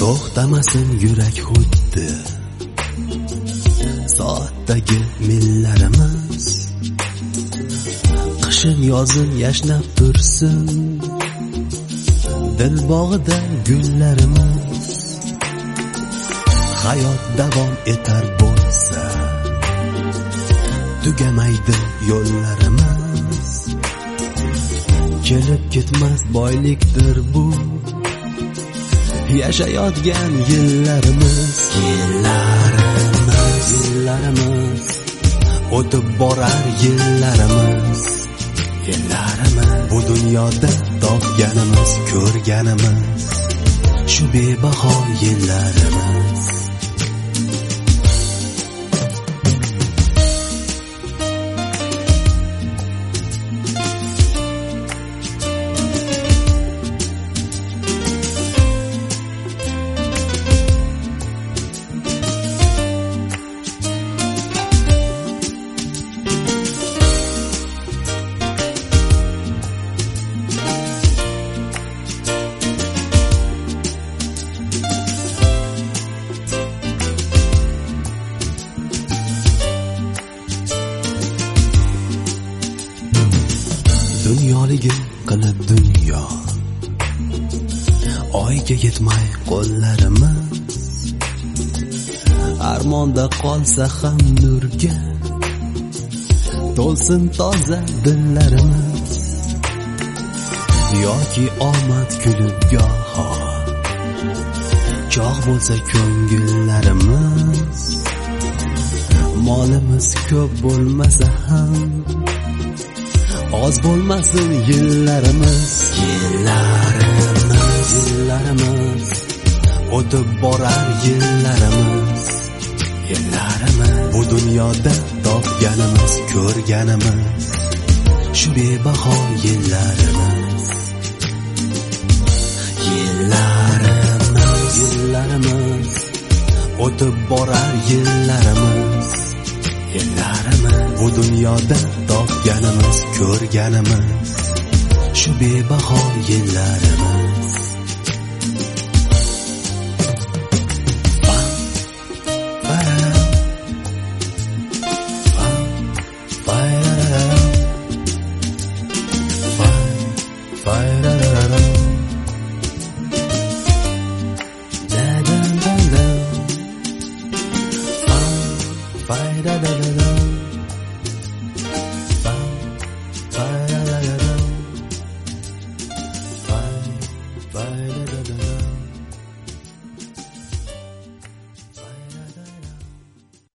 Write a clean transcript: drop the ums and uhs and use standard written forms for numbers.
to'xtamasin yurak xuddi soatdagi millarimiz, qishin yozin yashnab tursin dil bog'ida gullarimiz. Hayot davom etar bo'lsa, tugamaydi yo'llarimiz. Kelib ketmas boylikdir bu, yashayotgan yillarimiz. Yillarimiz o'tib borar yillarimiz. Bu dunyoda topganimiz, ko'rganimiz shu bebaho yillarimiz. Dunyoligim qilib dunyo, oyga yetmay qo'llarimiz. Armonda qolsa ham nurga to'lsin toza dillarimiz. Yoki omad kulib goho chog' bo'lsa ko'ngillarimiz. Molimiz ko'p bo'lmasa ham oz bo'lmasin yillarimiz. Yillarimiz o'tib borar yillarimiz. Bu dunyoda topganimiz, ko'rganimiz shu bebaho yillarimiz. Yillarimiz o'tib borar yillarimiz. Bu dunyoda topganimiz, ko'rganimiz shu bebaho yillarimiz. Bye.